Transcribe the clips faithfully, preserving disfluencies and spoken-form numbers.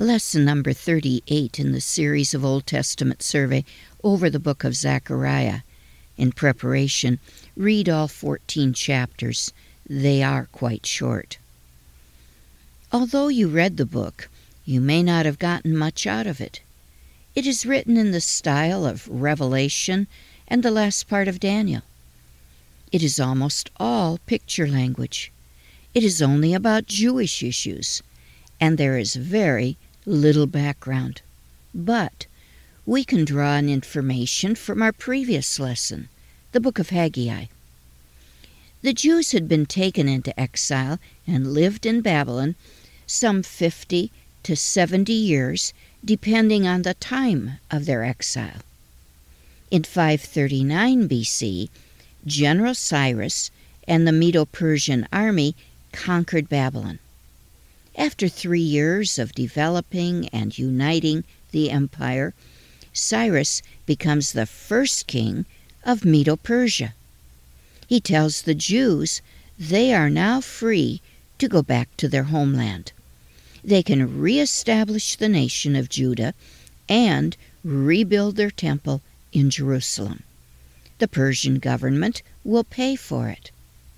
Lesson number thirty-eight in the series of Old Testament survey over the book of Zechariah. In preparation, read all fourteen chapters. They are quite short. Although you read the book, you may not have gotten much out of it. It is written in the style of Revelation and the last part of Daniel. It is almost all picture language. It is only about Jewish issues, and there is very little background. But we can draw on information from our previous lesson, the book of Haggai. The Jews had been taken into exile and lived in Babylon some fifty to seventy years, depending on the time of their exile. In five thirty-nine B C, General Cyrus and the Medo-Persian army conquered Babylon. After three years of developing and uniting the empire, Cyrus becomes the first king of Medo-Persia. He tells the Jews they are now free to go back to their homeland. They can reestablish the nation of Judah and rebuild their temple in Jerusalem. The Persian government will pay for it.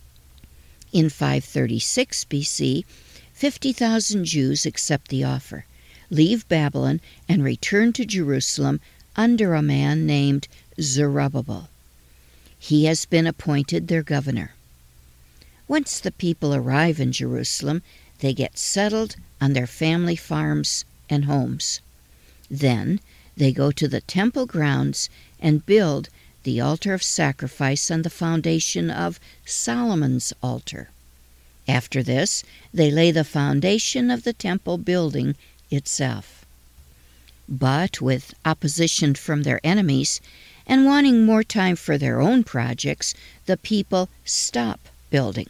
In five thirty-six B C, fifty thousand Jews accept the offer, leave Babylon, and return to Jerusalem under a man named Zerubbabel. He has been appointed their governor. Once the people arrive in Jerusalem, they get settled on their family farms and homes. Then they go to the temple grounds and build the altar of sacrifice on the foundation of Solomon's altar. After this, they lay the foundation of the temple building itself. But with opposition from their enemies and wanting more time for their own projects, the people stop building.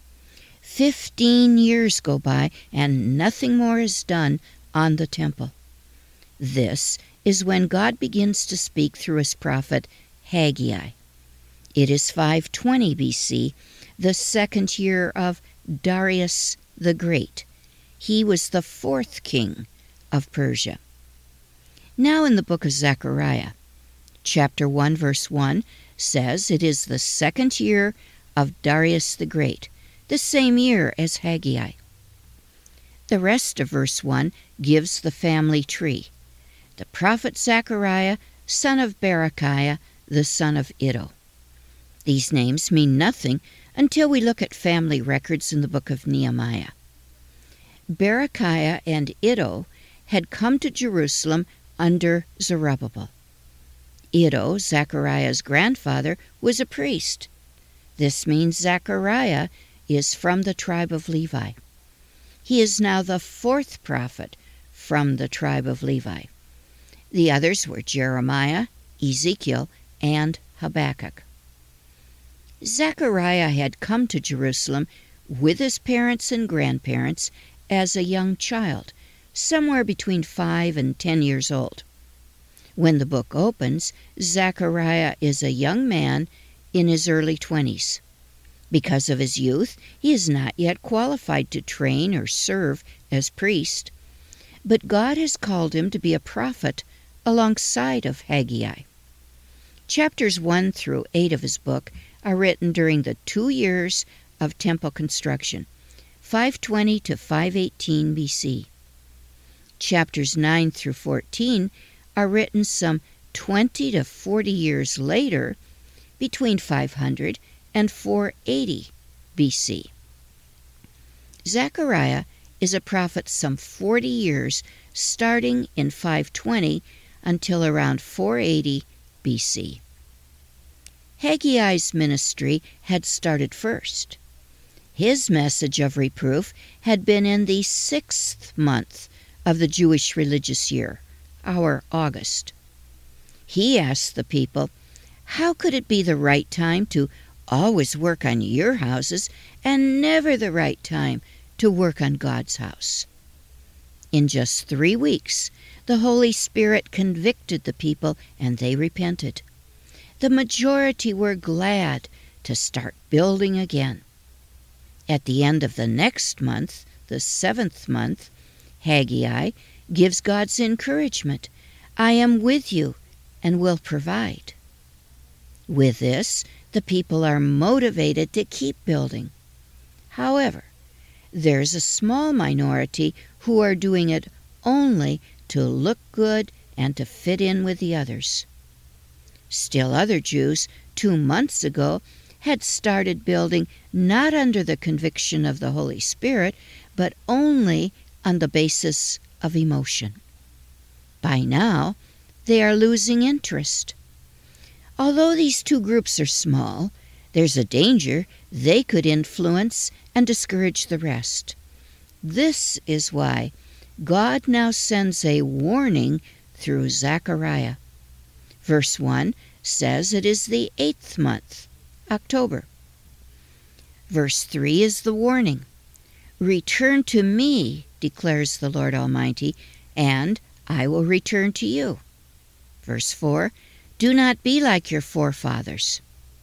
Fifteen years go by and nothing more is done on the temple. This is when God begins to speak through his prophet Haggai. It is five twenty B C, the second year of Darius the Great. He was the fourth king of Persia. Now in the book of Zechariah, chapter one, verse one says it is the second year of Darius the Great, the same year as Haggai. The rest of verse one gives the family tree. The prophet Zechariah, son of Berechiah, the son of Iddo. These names mean nothing until we look at family records in the book of Nehemiah. Berechiah and Iddo had come to Jerusalem under Zerubbabel. Iddo, Zechariah's grandfather, was a priest. This means Zechariah is from the tribe of Levi. He is now the fourth prophet from the tribe of Levi. The others were Jeremiah, Ezekiel, and Habakkuk. Zechariah had come to Jerusalem with his parents and grandparents as a young child, somewhere between five and ten years old. When the book opens, Zechariah is a young man in his early twenties. Because of his youth, he is not yet qualified to train or serve as priest, but God has called him to be a prophet alongside of Haggai. Chapters one through eight of his book are written during the two years of temple construction, five twenty to five eighteen B C. Chapters nine through fourteen are written some twenty to forty years later, between five hundred and four eighty B C. Zechariah is a prophet some forty years, starting in five twenty until around four eighty B C. Haggai's ministry had started first. His message of reproof had been in the sixth month of the Jewish religious year, our August. He asked the people, how could it be the right time to always work on your houses and never the right time to work on God's house? In just three weeks, the Holy Spirit convicted the people and they repented. The majority were glad to start building again. At the end of the next month, the seventh month, Haggai gives God's encouragement. I am with you and will provide. With this, the people are motivated to keep building. However, there's a small minority who are doing it only to look good and to fit in with the others. Still other Jews, two months ago, had started building not under the conviction of the Holy Spirit, but only on the basis of emotion. By now, they are losing interest. Although these two groups are small, there's a danger they could influence and discourage the rest. This is why God now sends a warning through Zechariah. Verse one says it is the eighth month, October. Verse three is the warning. Return to me, declares the Lord Almighty, and I will return to you. Verse four, do not be like your forefathers.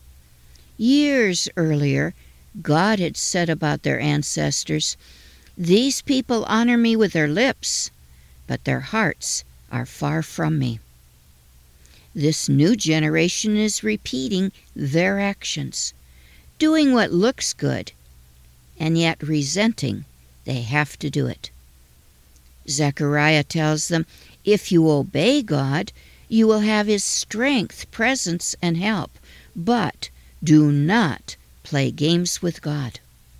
Years earlier, God had said about their ancestors, these people honor me with their lips, but their hearts are far from me. This new generation is repeating their actions, doing what looks good, and yet resenting they have to do it. Zechariah tells them, if you obey God, you will have His strength, presence, and help, but do not play games with God.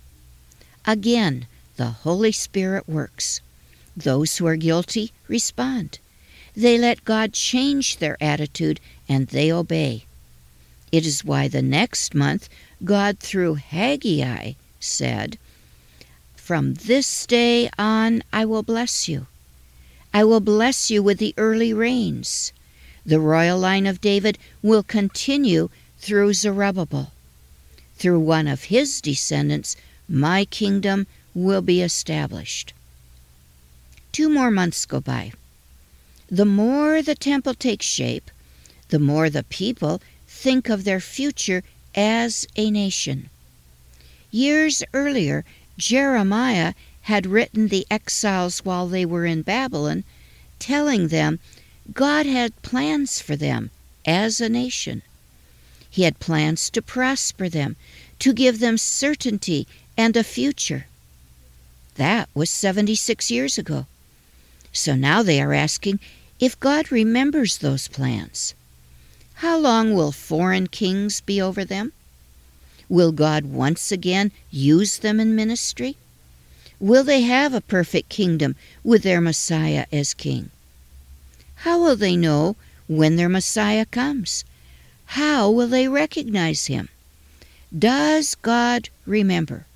Again, the Holy Spirit works. Those who are guilty respond. They let God change their attitude and they obey. It is why the next month God, through Haggai, said, from this day on I will bless you. I will bless you with the early rains. The royal line of David will continue through Zerubbabel. Through one of his descendants, my kingdom will be established. Two more months go by. The more the temple takes shape, the more the people think of their future as a nation. Years earlier, Jeremiah had written the exiles while they were in Babylon, telling them God had plans for them as a nation. He had plans to prosper them, to give them certainty and a future. That was seventy-six years ago. So now they are asking if God remembers those plans. How long will foreign kings be over them? Will God once again use them in ministry? Will they have a perfect kingdom with their Messiah as king? How will they know when their Messiah comes? How will they recognize him? Does God remember?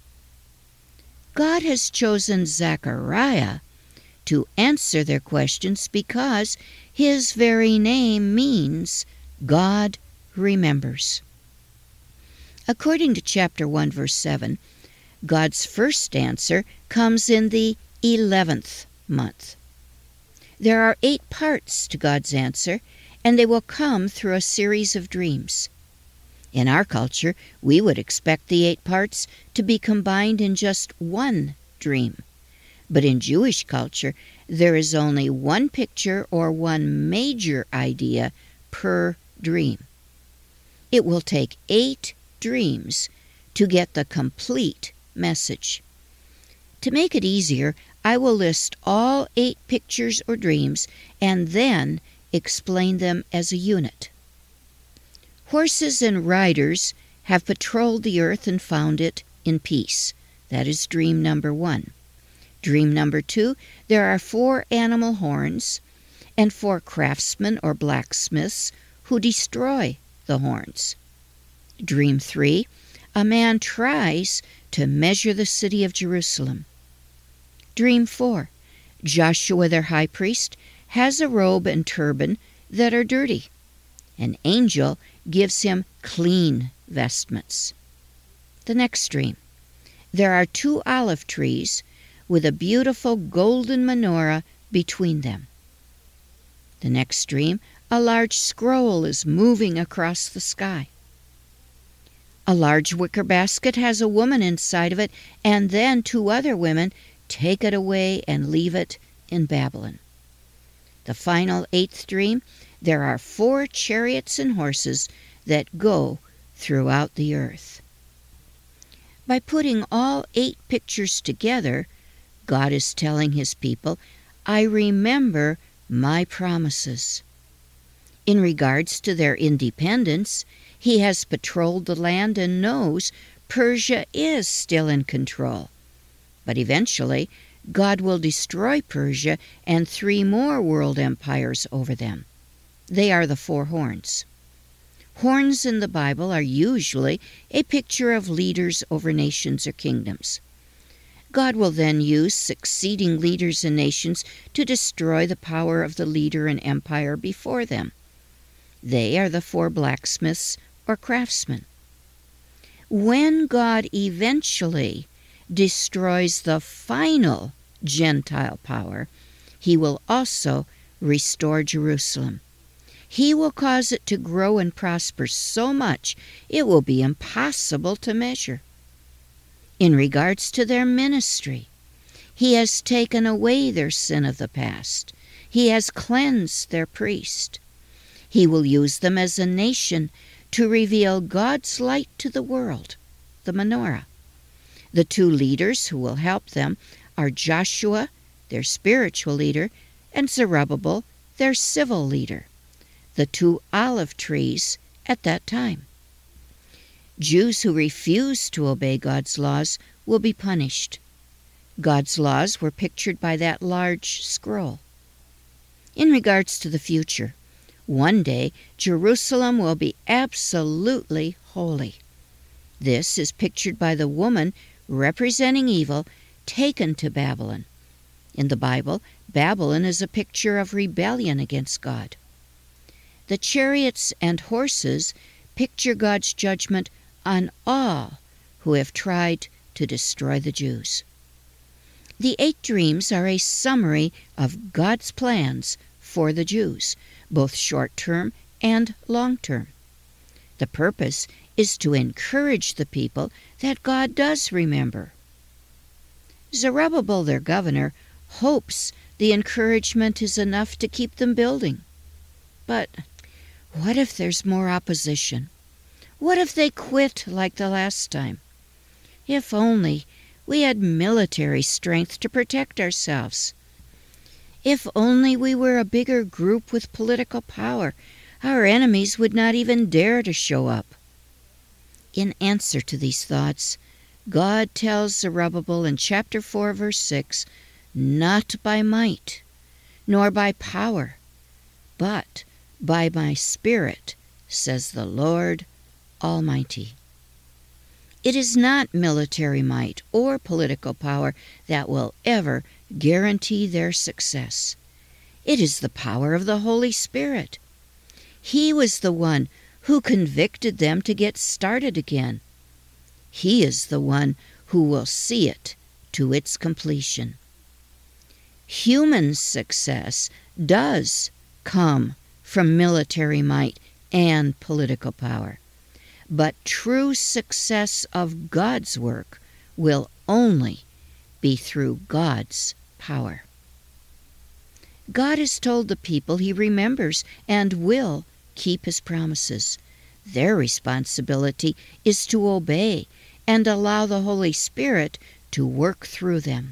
God has chosen Zechariah to answer their questions because his very name means God remembers. According to chapter one, verse seven, God's first answer comes in the eleventh month. There are eight parts to God's answer, and they will come through a series of dreams. In our culture, we would expect the eight parts to be combined in just one dream. But in Jewish culture, there is only one picture or one major idea per dream. It will take eight dreams to get the complete message. To make it easier, I will list all eight pictures or dreams and then explain them as a unit. Horses and riders have patrolled the earth and found it in peace. That is dream number one. Dream number two, there are four animal horns and four craftsmen or blacksmiths who destroy the horns. Dream three, a man tries to measure the city of Jerusalem. Dream four, Joshua, their high priest, has a robe and turban that are dirty. An angel gives him clean vestments. The next dream, there are two olive trees with a beautiful golden menorah between them. The next dream, a large scroll is moving across the sky. A large wicker basket has a woman inside of it, and then two other women take it away and leave it in Babylon. The final eighth dream, there are four chariots and horses that go throughout the earth. By putting all eight pictures together, God is telling his people, I remember my promises. In regards to their independence, he has patrolled the land and knows Persia is still in control. But eventually, God will destroy Persia and three more world empires over them. They are the four horns. Horns in the Bible are usually a picture of leaders over nations or kingdoms. God will then use succeeding leaders and nations to destroy the power of the leader and empire before them. They are the four blacksmiths or craftsmen. When God eventually destroys the final Gentile power, he will also restore Jerusalem. He will cause it to grow and prosper so much it will be impossible to measure. In regards to their ministry, he has taken away their sin of the past. He has cleansed their priest. He will use them as a nation to reveal God's light to the world, the menorah. The two leaders who will help them are Joshua, their spiritual leader, and Zerubbabel, their civil leader, the two olive trees at that time. Jews who refuse to obey God's laws will be punished. God's laws were pictured by that large scroll. In regards to the future, one day Jerusalem will be absolutely holy. This is pictured by the woman representing evil taken to Babylon. In the Bible, Babylon is a picture of rebellion against God. The chariots and horses picture God's judgment on all who have tried to destroy the Jews. The eight dreams are a summary of God's plans for the Jews, both short-term and long-term. The purpose is to encourage the people that God does remember. Zerubbabel, their governor, hopes the encouragement is enough to keep them building. But what if there's more opposition? What if they quit like the last time? If only we had military strength to protect ourselves. If only we were a bigger group with political power, our enemies would not even dare to show up. In answer to these thoughts, God tells Zerubbabel in chapter four, verse six, not by might, nor by power, but by my Spirit, says the Lord Almighty. It is not military might or political power that will ever guarantee their success. It is the power of the Holy Spirit. He was the one who convicted them to get started again. He is the one who will see it to its completion. Human success does come from military might and political power, but true success of God's work will only be through God's power. God has told the people he remembers and will keep his promises. Their responsibility is to obey and allow the Holy Spirit to work through them.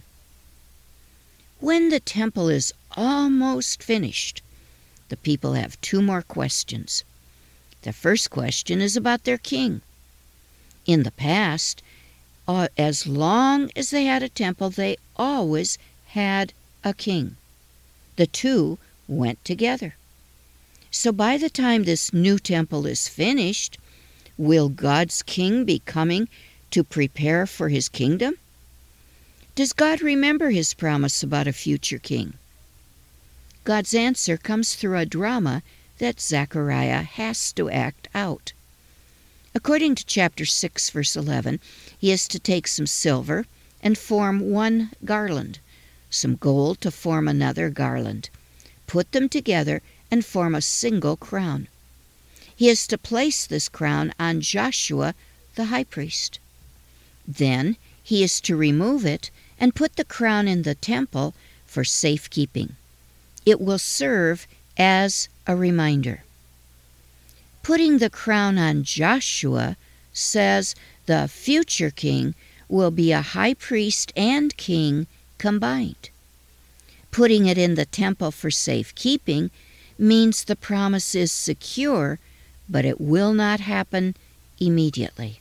When the temple is almost finished, the people have two more questions. The first question is about their king. In the past, uh, as long as they had a temple, they always had a king. The two went together. So by the time this new temple is finished, will God's king be coming to prepare for his kingdom? Does God remember his promise about a future king? God's answer comes through a drama that Zechariah has to act out. According to chapter six, verse eleven, he is to take some silver and form one garland, some gold to form another garland, put them together and form a single crown. He is to place this crown on Joshua, the high priest. Then he is to remove it and put the crown in the temple for safekeeping. it will serve as a reminder. Putting the crown on Joshua says the future king will be a high priest and king combined. Putting it in the temple for safekeeping means the promise is secure, but it will not happen immediately.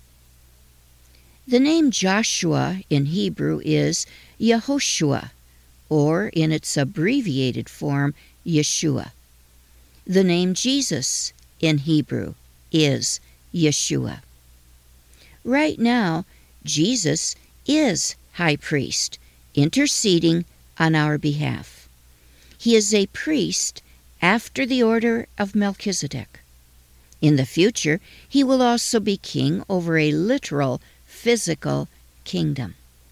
The name Joshua in Hebrew is Yehoshua, or in its abbreviated form, Yeshua. The name Jesus in Hebrew is Yeshua. Right now, Jesus is high priest, interceding on our behalf. He is a priest after the order of Melchizedek. In the future, he will also be king over a literal, physical kingdom.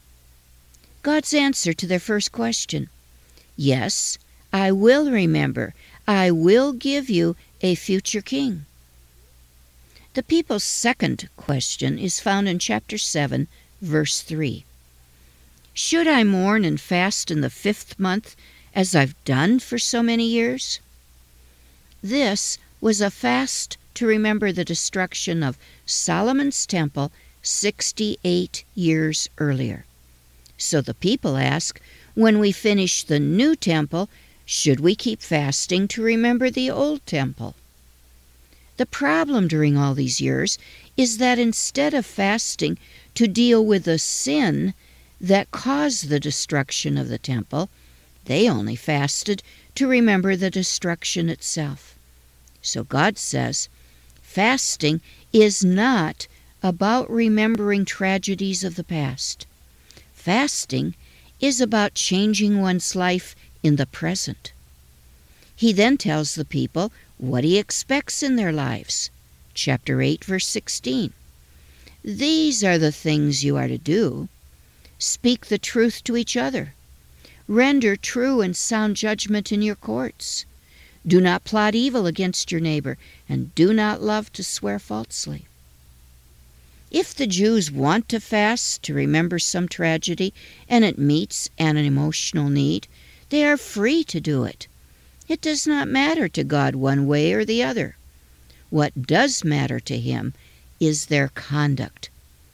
God's answer to their first question: yes, I will remember. I will give you a future king. The people's second question is found in chapter seven, verse three. Should I mourn and fast in the fifth month, as I've done for so many years? This was a fast to remember the destruction of Solomon's temple sixty-eight years earlier. So the people ask, when we finish the new temple, should we keep fasting to remember the old temple? The problem during all these years is that instead of fasting to deal with the sin that caused the destruction of the temple, they only fasted to remember the destruction itself. So God says, fasting is not about remembering tragedies of the past. Fasting is about changing one's life in the present. He then tells the people what he expects in their lives. Chapter eight, verse sixteen. These are the things you are to do. Speak the truth to each other. Render true and sound judgment in your courts. Do not plot evil against your neighbor, and do not love to swear falsely. If the Jews want to fast to remember some tragedy and it meets an emotional need, they are free to do it. It does not matter to God one way or the other. What does matter to Him is their conduct.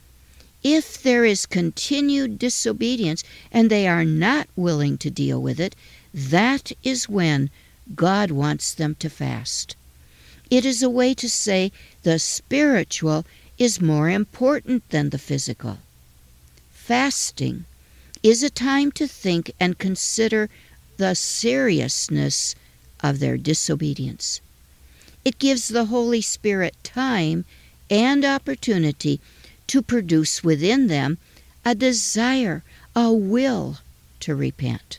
If there is continued disobedience and they are not willing to deal with it, that is when God wants them to fast. It is a way to say the spiritual is more important than the physical. Fasting is a time to think and consider the seriousness of their disobedience. It gives the Holy Spirit time and opportunity to produce within them a desire, a will to repent.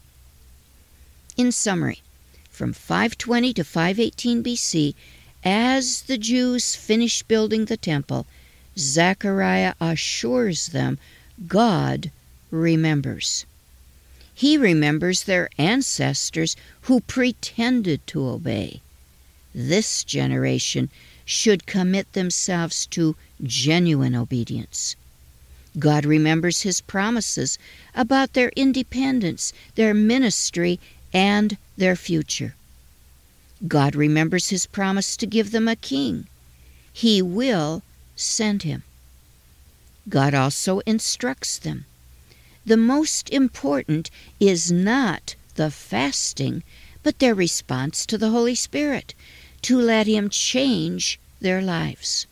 In summary, from five twenty to five eighteen B C, as the Jews finish building the temple, Zechariah assures them God remembers. He remembers their ancestors who pretended to obey. This generation should commit themselves to genuine obedience. God remembers His promises about their independence, their ministry, and their future. God remembers His promise to give them a king. He will send him. God also instructs them. The most important is not the fasting, but their response to the Holy Spirit, to let Him change their lives.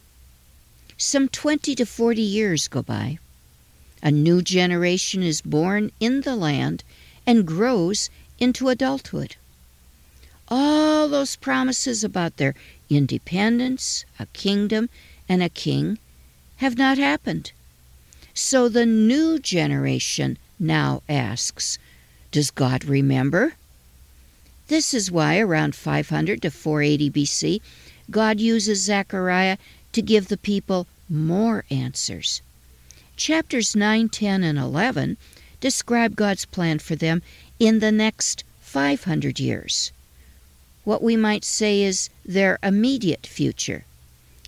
Some twenty to forty years go by. A new generation is born in the land and grows into adulthood. All those promises about their independence, a kingdom, and a king have not happened. So the new generation now asks, does God remember? This is why around five hundred to four eighty B C, God uses Zechariah to give the people more answers. Chapters nine, ten, and eleven describe God's plan for them in the next five hundred years. What we might say is their immediate future.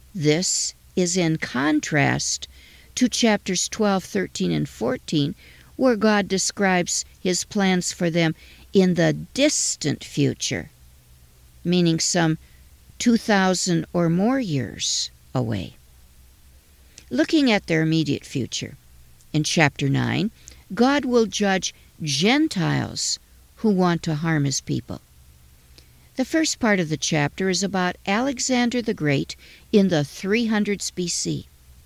This is in contrast to chapters twelve, thirteen, and fourteen, where God describes his plans for them in the distant future, meaning some two thousand or more years away. Looking at their immediate future, in chapter nine, God will judge Gentiles who want to harm his people. The first part of the chapter is about Alexander the Great in the three hundreds B C.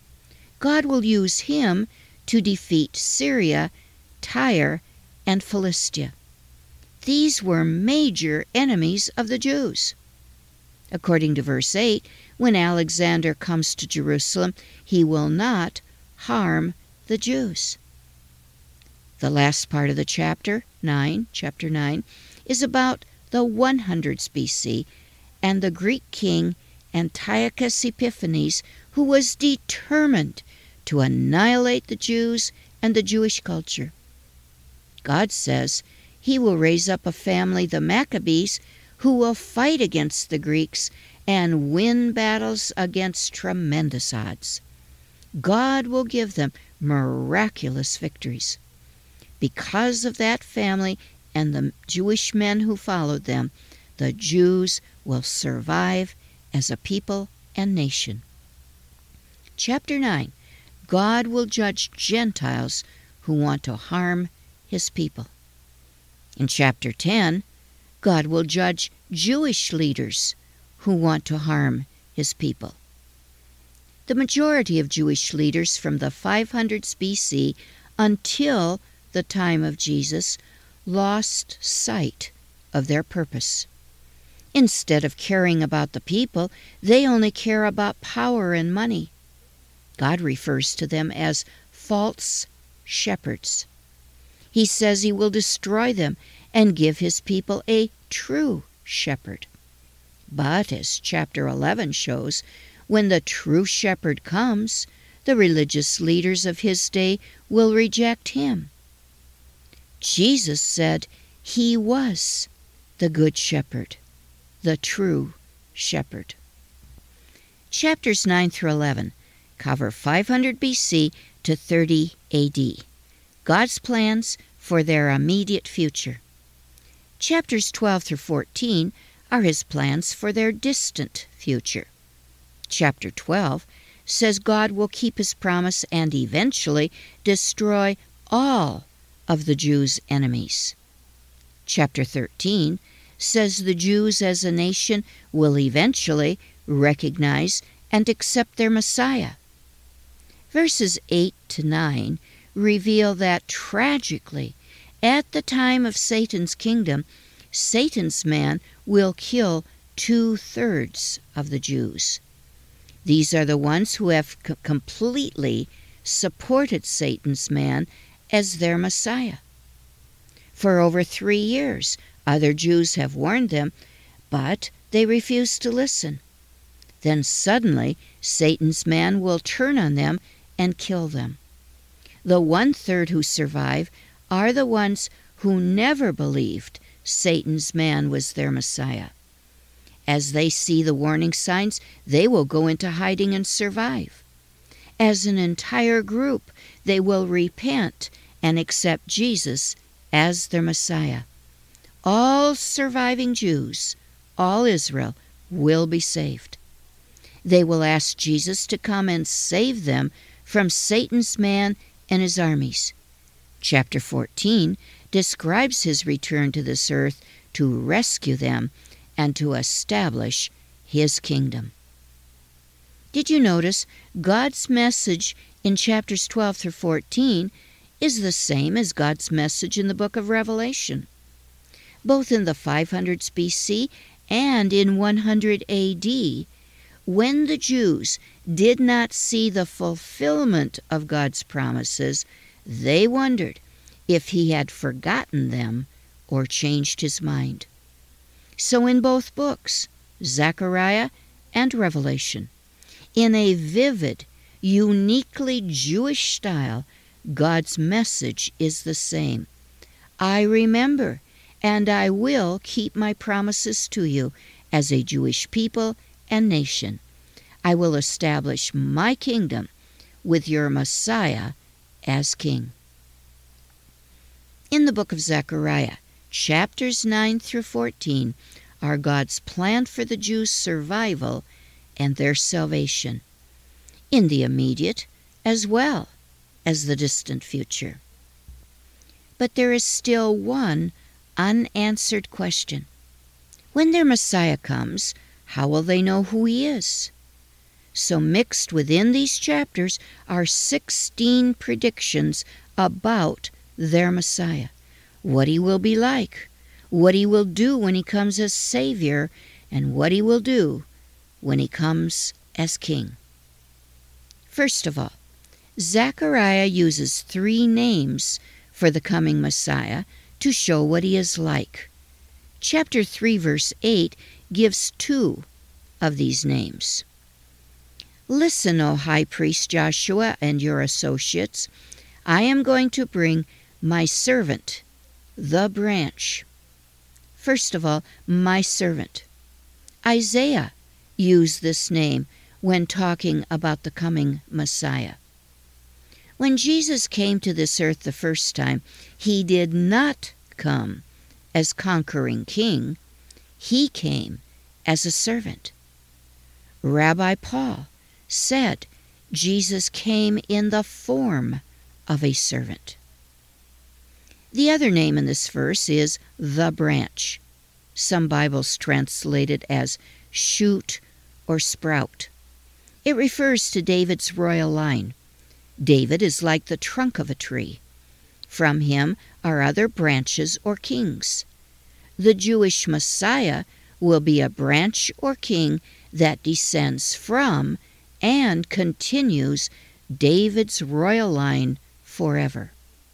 God will use him to defeat Syria, Tyre, and Philistia. These were major enemies of the Jews. According to verse eight, when Alexander comes to Jerusalem, he will not harm the Jews. The last part of the chapter, nine, chapter nine, is about the one hundreds B C and the Greek king Antiochus Epiphanes, who was determined to annihilate the Jews and the Jewish culture. God says he will raise up a family, the Maccabees, who will fight against the Greeks and win battles against tremendous odds. God will give them miraculous victories. Because of that family and the Jewish men who followed them, the Jews will survive as a people and nation. Chapter nine, God will judge Gentiles who want to harm his people. In chapter ten, God will judge Jewish leaders who want to harm his people. The majority of Jewish leaders from the five hundreds B C until the time of Jesus lost sight of their purpose. Instead of caring about the people, they only care about power and money. God refers to them as false shepherds. He says he will destroy them and give his people a true shepherd. But as chapter eleven shows, when the true shepherd comes, the religious leaders of his day will reject him. Jesus said he was the good shepherd, the true shepherd. Chapters nine through eleven cover five hundred B C to thirty A D, God's plans for their immediate future. Chapters twelve through fourteen are his plans for their distant future. Chapter twelve says God will keep his promise and eventually destroy all of the Jews' enemies. Chapter thirteen says the Jews as a nation will eventually recognize and accept their Messiah. Verses eight to nine reveal that tragically, at the time of Satan's kingdom, Satan's man will kill two-thirds of the Jews. These are the ones who have c- completely supported Satan's man as their Messiah. For over three years, other Jews have warned them, but they refuse to listen. Then suddenly, Satan's man will turn on them and kill them. The one-third who survive are the ones who never believed Satan's man was their Messiah. As they see the warning signs, they will go into hiding and survive. As an entire group, they will repent and accept Jesus as their Messiah. All surviving Jews, all Israel, will be saved. They will ask Jesus to come and save them from Satan's man and his armies. Chapter fourteen describes his return to this earth to rescue them and to establish his kingdom. Did you notice God's message in chapters twelve through fourteen is the same as God's message in the book of Revelation? Both in the five hundreds B C and in one hundred A D, when the Jews did not see the fulfillment of God's promises, they wondered if he had forgotten them or changed his mind. So in both books, Zechariah and Revelation, in a vivid, uniquely Jewish style, God's message is the same. I remember, and I will keep my promises to you as a Jewish people and nation. I will establish my kingdom with your Messiah as king. In the book of Zechariah, chapters nine through fourteen are God's plan for the Jews' survival and their salvation, in the immediate as well as the distant future. But there is still one unanswered question. When their Messiah comes, how will they know who he is? So mixed within these chapters are sixteen predictions about their Messiah, what he will be like, what he will do when he comes as Savior, and what he will do when he comes as King. First of all, Zechariah uses three names for the coming Messiah to show what he is like. Chapter three, verse eight gives two of these names. Listen, O high priest Joshua and your associates, I am going to bring my servant, the branch. First of all, my servant. Isaiah used this name when talking about the coming Messiah. When Jesus came to this earth the first time, he did not come as conquering king. He came as a servant. Rabbi Paul said Jesus came in the form of a servant. The other name in this verse is the branch. Some Bibles translate it as shoot or sprout. It refers to David's royal line. David is like the trunk of a tree. From him are other branches or kings. The Jewish Messiah will be a branch or king that descends from and continues David's royal line forever.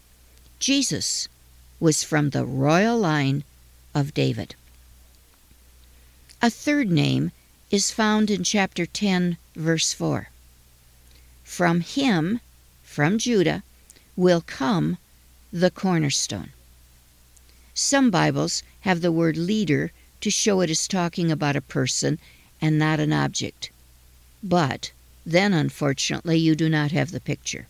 Jesus was from the royal line of David. A third name is found in chapter ten, verse four. From him, from Judah, will come the cornerstone. Some Bibles have the word leader to show it is talking about a person and not an object. But then, unfortunately, you do not have the picture.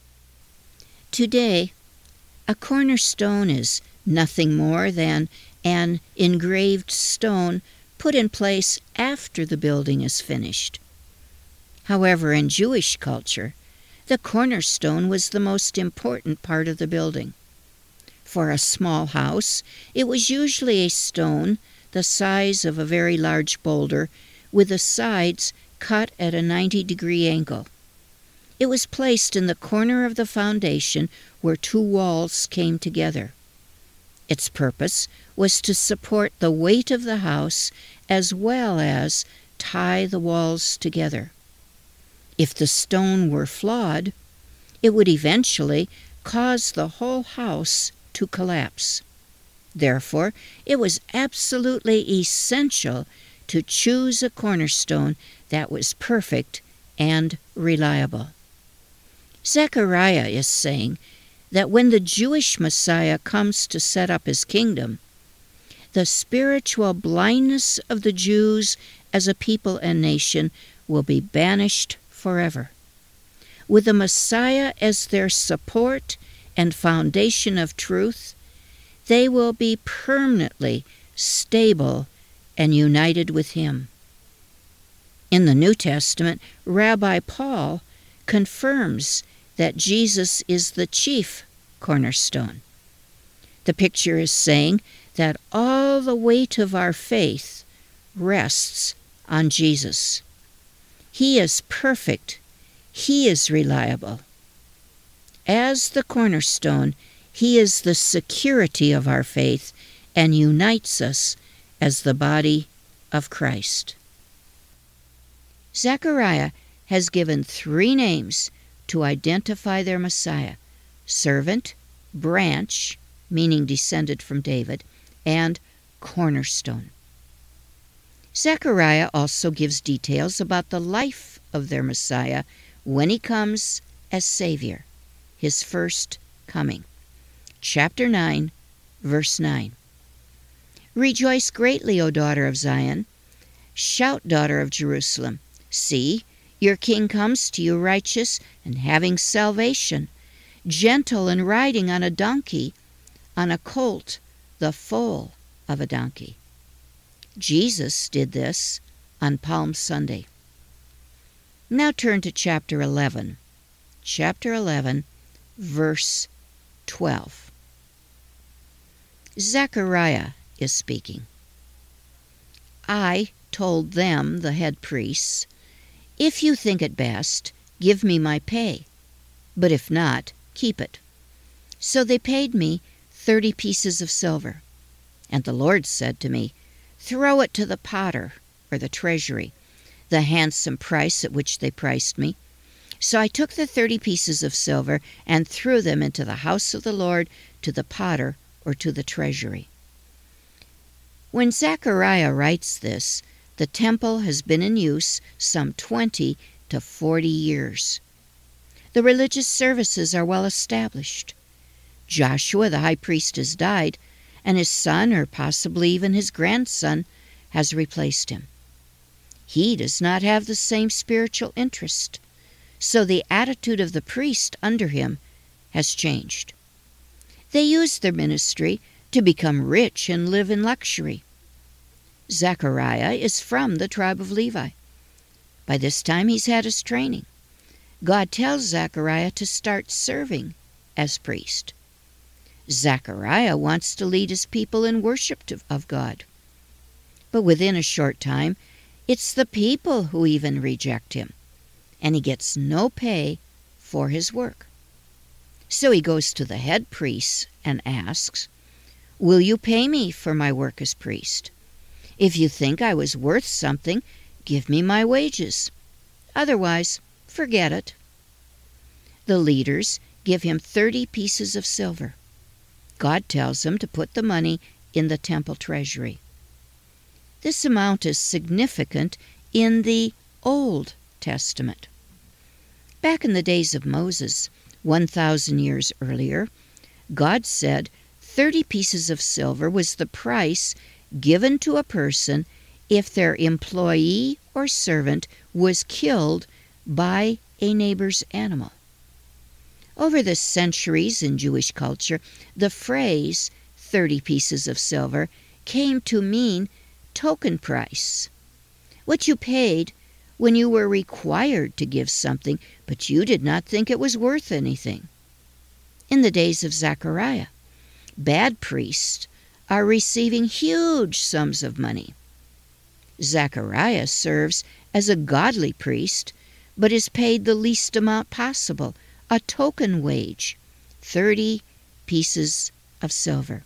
Today, a cornerstone is nothing more than an engraved stone put in place after the building is finished. However, in Jewish culture, the cornerstone was the most important part of the building. For a small house, it was usually a stone the size of a very large boulder with the sides cut at a ninety degree angle. It was placed in the corner of the foundation where two walls came together. Its purpose was to support the weight of the house as well as tie the walls together. If the stone were flawed, it would eventually cause the whole house to collapse. Therefore, it was absolutely essential to choose a cornerstone that was perfect and reliable. Zechariah is saying that when the Jewish Messiah comes to set up his kingdom, the spiritual blindness of the Jews as a people and nation will be banished forever. With the Messiah as their support and foundation of truth, they will be permanently stable and united with him. In the New Testament, Rabbi Paul confirms that Jesus is the chief cornerstone. The picture is saying that all the weight of our faith rests on Jesus. He is perfect. He is reliable. As the cornerstone, he is the security of our faith and unites us as the body of Christ. Zechariah has given three names to identify their Messiah: servant, branch, meaning descended from David, and cornerstone. Zechariah also gives details about the life of their Messiah when he comes as Savior, his first coming. Chapter nine, verse nine. Rejoice greatly, O daughter of Zion. Shout, daughter of Jerusalem. See, your king comes to you righteous and having salvation, gentle and riding on a donkey, on a colt, the foal of a donkey. Jesus did this on Palm Sunday. Now turn to chapter eleven. Chapter eleven, verse twelve. Zechariah is speaking. I told them, the head priests, if you think it best, give me my pay, but if not, keep it. So they paid me thirty pieces of silver. And the Lord said to me, throw it to the potter, or the treasury, the handsome price at which they priced me. So I took the thirty pieces of silver and threw them into the house of the Lord, to the potter, or to the treasury. When Zechariah writes this, the temple has been in use some twenty to forty years. The religious services are well established. Joshua the high priest has died, and his son, or possibly even his grandson, has replaced him. He does not have the same spiritual interest, so the attitude of the priest under him has changed. They use their ministry to become rich and live in luxury. Zechariah is from the tribe of Levi. By this time he's had his training. God tells Zechariah to start serving as priest. Zechariah wants to lead his people in worship of God. But within a short time, it's the people who even reject him, and he gets no pay for his work. So he goes to the head priest and asks, will you pay me for my work as priest? If you think I was worth something, give me my wages. Otherwise, forget it. The leaders give him thirty pieces of silver. God tells him to put the money in the temple treasury. This amount is significant in the Old Testament. Back in the days of Moses, one thousand years earlier, God said thirty pieces of silver was the price given to a person if their employee or servant was killed by a neighbor's animal. Over the centuries in Jewish culture, the phrase thirty pieces of silver came to mean token price, what you paid when you were required to give something, but you did not think it was worth anything. In the days of Zechariah, bad priests are receiving huge sums of money. Zechariah serves as a godly priest, but is paid the least amount possible, a token wage, thirty pieces of silver.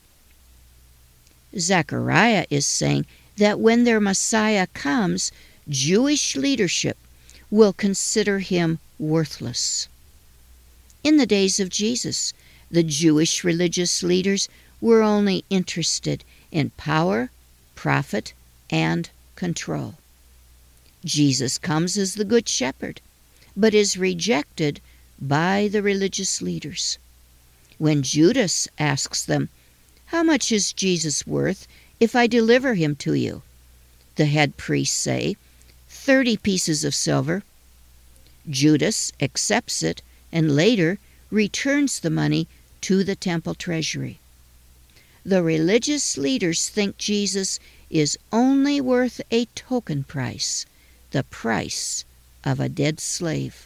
Zechariah is saying that when their Messiah comes, Jewish leadership will consider him worthless. In the days of Jesus, the Jewish religious leaders were only interested in power, profit, and control. Jesus comes as the Good Shepherd, but is rejected by the religious leaders. When Judas asks them, how much is Jesus worth if I deliver him to you? The head priests say, thirty pieces of silver. Judas accepts it and later returns the money to the temple treasury. The religious leaders think Jesus is only worth a token price, the price of a dead slave.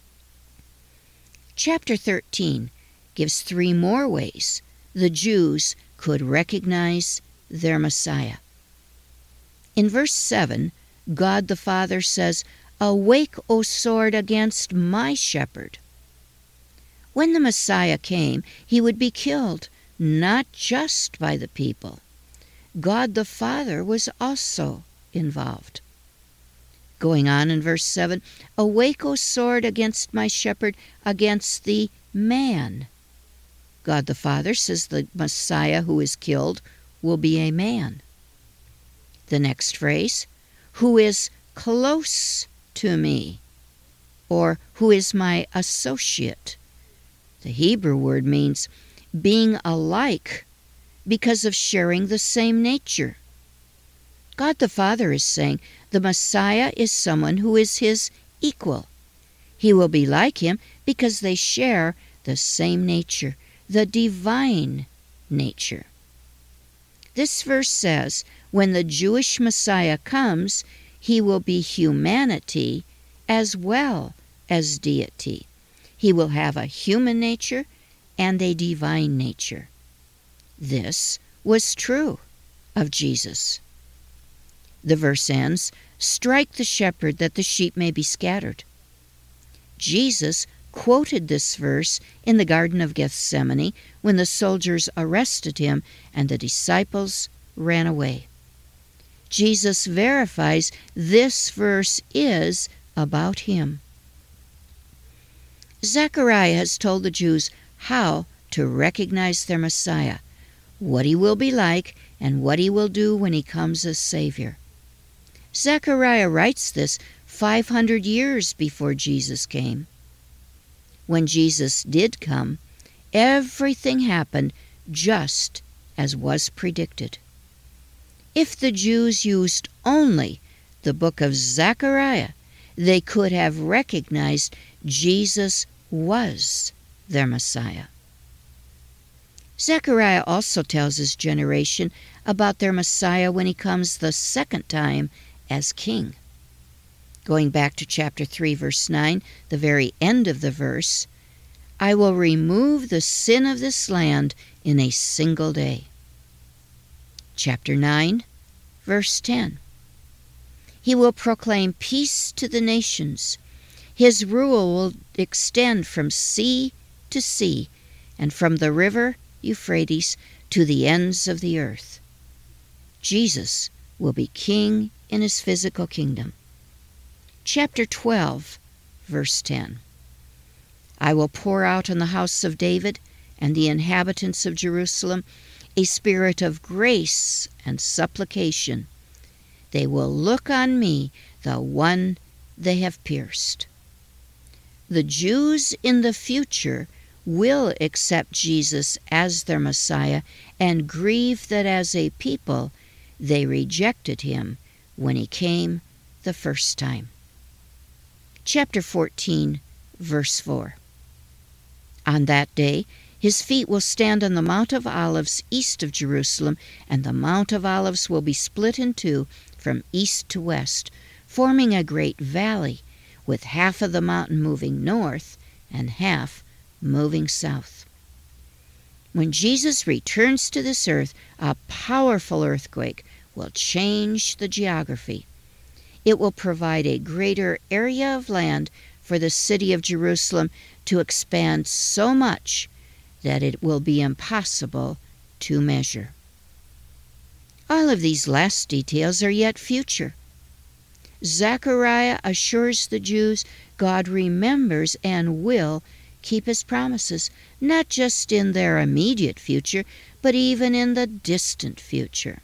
Chapter thirteen gives three more ways the Jews could recognize their Messiah. In verse seven, God the Father says, awake, O sword, against my shepherd. When the Messiah came, he would be killed, not just by the people. God the Father was also involved. Going on in verse seven, awake, O sword, against my shepherd, against the man. God the Father says the Messiah who is killed will be a man. The next phrase, who is close to me, or who is my associate. The Hebrew word means being alike because of sharing the same nature. God the Father is saying the Messiah is someone who is his equal. He will be like him because they share the same nature, the divine nature. This verse says, when the Jewish Messiah comes, he will be humanity as well as deity. He will have a human nature and a divine nature. This was true of Jesus. The verse ends, "Strike the shepherd that the sheep may be scattered." Jesus quoted this verse in the Garden of Gethsemane when the soldiers arrested him and the disciples ran away. Jesus verifies this verse is about him. Zechariah has told the Jews how to recognize their Messiah, what he will be like, and what he will do when he comes as Savior. Zechariah writes this five hundred years before Jesus came. When Jesus did come, everything happened just as was predicted. If the Jews used only the book of Zechariah, they could have recognized Jesus was their Messiah. Zechariah also tells his generation about their Messiah when he comes the second time as king. Going back to chapter three, verse nine, the very end of the verse, "I will remove the sin of this land in a single day." Chapter nine, verse ten, "He will proclaim peace to the nations. His rule will extend from sea to sea, and from the river Euphrates to the ends of the earth." Jesus will be king in his physical kingdom. Chapter twelve, verse ten, "I will pour out on the house of David and the inhabitants of Jerusalem a spirit of grace and supplication. They will look on me, the one they have pierced." The Jews in the future will accept Jesus as their Messiah and grieve that as a people they rejected him when he came the first time. Chapter fourteen, verse four, "On that day his feet will stand on the Mount of Olives east of Jerusalem, and the Mount of Olives will be split in two from east to west, forming a great valley, with half of the mountain moving north and half moving south." When Jesus returns to this earth, a powerful earthquake will change the geography. It will provide a greater area of land for the city of Jerusalem to expand so much that it will be impossible to measure. All of these last details are yet future. Zechariah assures the Jews God remembers and will keep his promises, not just in their immediate future, but even in the distant future.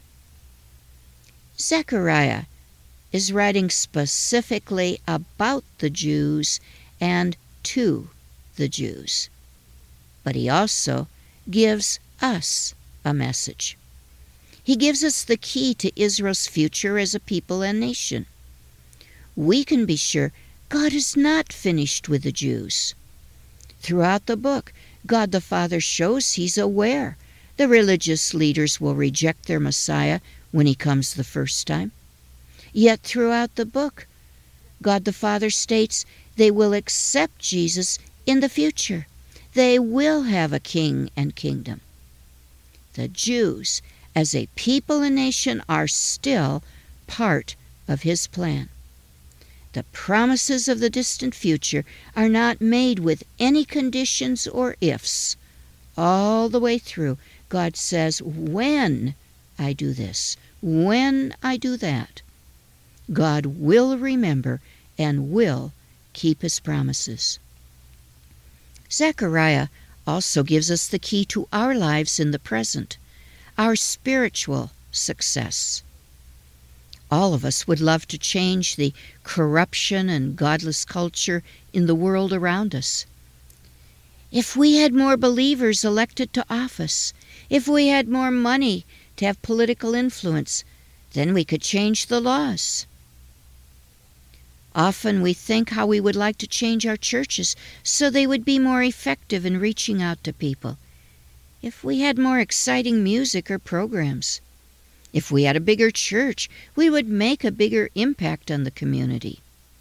Zechariah is writing specifically about the Jews and to the Jews, but he also gives us a message. He gives us the key to Israel's future as a people and nation. We can be sure God is not finished with the Jews. Throughout the book, God the Father shows he's aware the religious leaders will reject their Messiah when he comes the first time. Yet throughout the book, God the Father states they will accept Jesus in the future. They will have a king and kingdom. The Jews, as a people and nation, are still part of his plan. The promises of the distant future are not made with any conditions or ifs. All the way through, God says, when I do this, when I do that, God will remember and will keep his promises. Zechariah also gives us the key to our lives in the present, our spiritual success. All of us would love to change the corruption and godless culture in the world around us. If we had more believers elected to office, if we had more money to have political influence, then we could change the laws. Often we think how we would like to change our churches so they would be more effective in reaching out to people. If we had more exciting music or programs. If we had a bigger church, we would make a bigger impact on the community.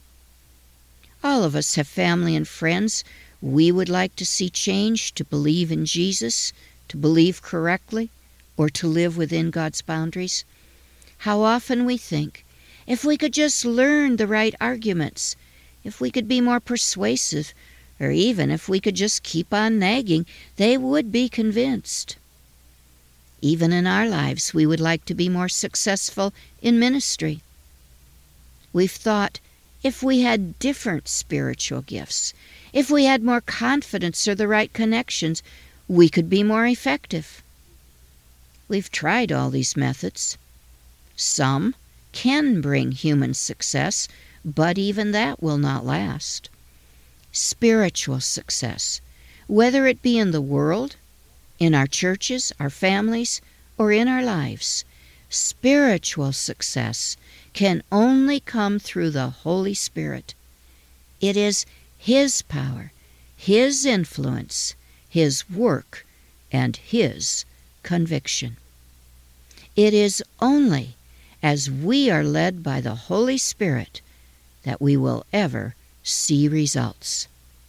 All of us have family and friends we would like to see change, to believe in Jesus, to believe correctly, or to live within God's boundaries. How often we think, if we could just learn the right arguments, if we could be more persuasive, or even if we could just keep on nagging, they would be convinced. Even in our lives, we would like to be more successful in ministry. We've thought, if we had different spiritual gifts, if we had more confidence or the right connections, we could be more effective. We've tried all these methods. Some can bring human success, but even that will not last. Spiritual success, whether it be in the world, in our churches, our families, or in our lives, spiritual success can only come through the Holy Spirit. It is His power, His influence, His work, and His conviction. It is only as we are led by the Holy Spirit that we will ever see results.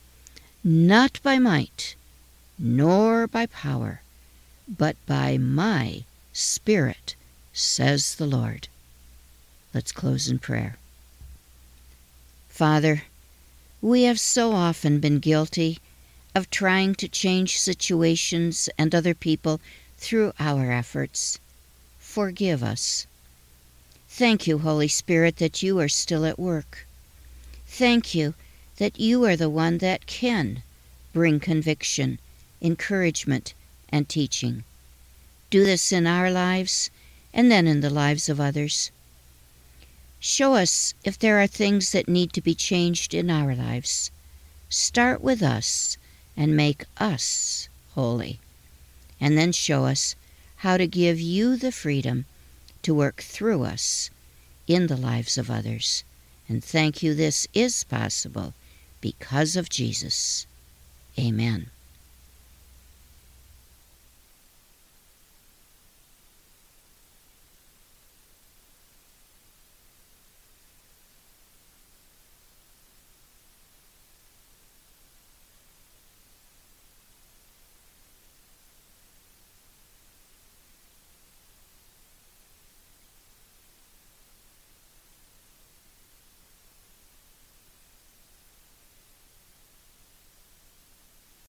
Not by might, nor by power, but by my Spirit, says the Lord. Let's close in prayer. Father, we have so often been guilty of trying to change situations and other people through our efforts. Forgive us. Thank you, Holy Spirit, that you are still at work. Thank you that you are the one that can bring conviction, encouragement, and teaching. Do this in our lives and then in the lives of others. Show us if there are things that need to be changed in our lives. Start with us and make us holy. And then show us how to give you the freedom to work through us in the lives of others. And thank you this is possible because of Jesus. Amen.